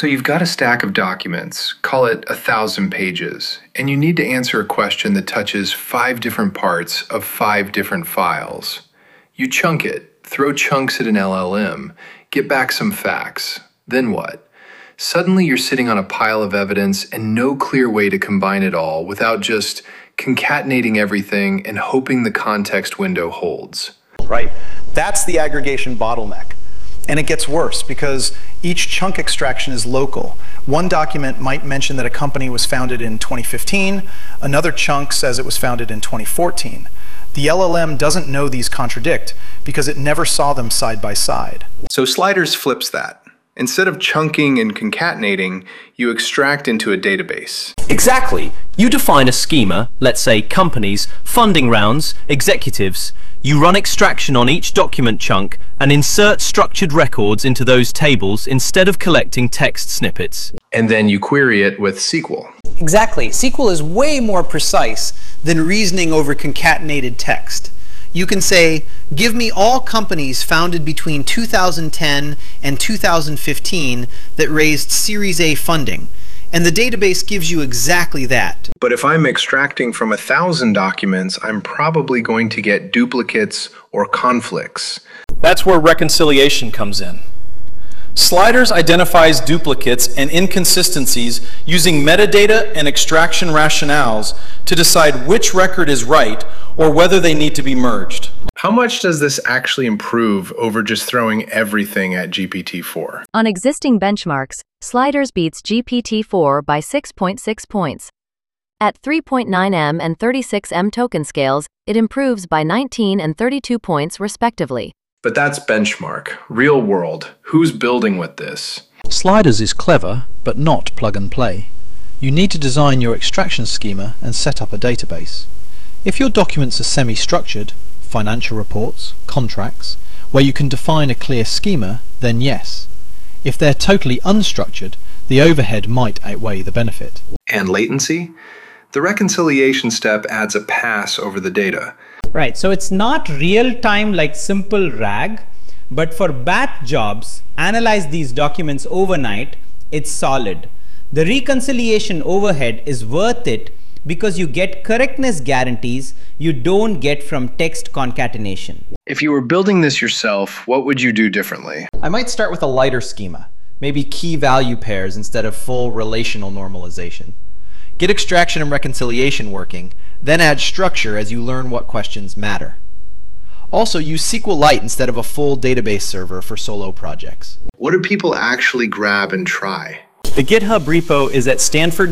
So you've got a stack of documents, call it 1,000 pages, and you need to answer a question that touches 5 different parts of 5 different files. You chunk it, throw chunks at an LLM, get back some facts. Then what? Suddenly you're sitting on a pile of evidence and no clear way to combine it all without just concatenating everything and hoping the context window holds. Right. That's the aggregation bottleneck. And it gets worse because each chunk extraction is local. One document might mention that a company was founded in 2015. Another chunk says it was founded in 2014. The LLM doesn't know these contradict because it never saw them side by side. So Sliders flips that. Instead of chunking and concatenating, you extract into a database. Exactly. You define a schema, let's say companies, funding rounds, executives. You run extraction on each document chunk and insert structured records into those tables instead of collecting text snippets. And then you query it with SQL. Exactly. SQL is way more precise than reasoning over concatenated text. You can say, give me all companies founded between 2010 and 2015 that raised Series A funding. And the database gives you exactly that. But if I'm extracting from 1,000 documents, I'm probably going to get duplicates or conflicts. That's where reconciliation comes in. Sliders identifies duplicates and inconsistencies using metadata and extraction rationales to decide which record is right or whether they need to be merged. How much does this actually improve over just throwing everything at GPT-4? On existing benchmarks, Sliders beats GPT-4 by 6.6 points. At 3.9M and 36M token scales, it improves by 19 and 32 points respectively. But that's benchmark. Real world. Who's building with this? Sliders is clever, but not plug and play. You need to design your extraction schema and set up a database. If your documents are semi-structured, financial reports, contracts, where you can define a clear schema, then yes. If they're totally unstructured, the overhead might outweigh the benefit. And latency? The reconciliation step adds a pass over the data. Right, so it's not real time like simple RAG, but for batch jobs, analyze these documents overnight, it's solid. The reconciliation overhead is worth it because you get correctness guarantees you don't get from text concatenation. If you were building this yourself, what would you do differently? I might start with a lighter schema, maybe key value pairs instead of full relational normalization. Get extraction and reconciliation working, then add structure as you learn what questions matter. Also, use SQLite instead of a full database server for solo projects. What do people actually grab and try? The GitHub repo is at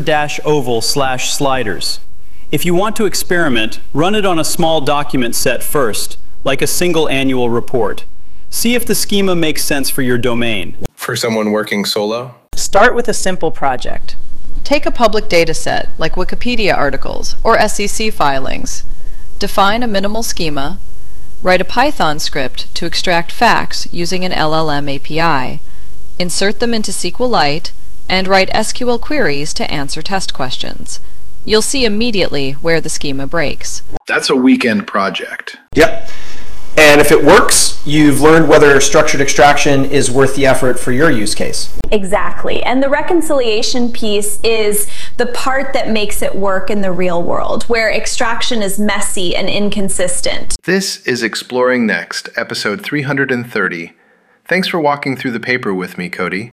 stanford-oval/sliders. If you want to experiment, run it on a small document set first, like a single annual report. See if the schema makes sense for your domain. For someone working solo? Start with a simple project. Take a public data set, like Wikipedia articles or SEC filings. Define a minimal schema. Write a Python script to extract facts using an LLM API. Insert them into SQLite, and write SQL queries to answer test questions. You'll see immediately where the schema breaks. That's a weekend project. Yep. And if it works, you've learned whether structured extraction is worth the effort for your use case. Exactly. And the reconciliation piece is the part that makes it work in the real world, where extraction is messy and inconsistent. This is Exploring Next, episode 330. Thanks for walking through the paper with me, Cody.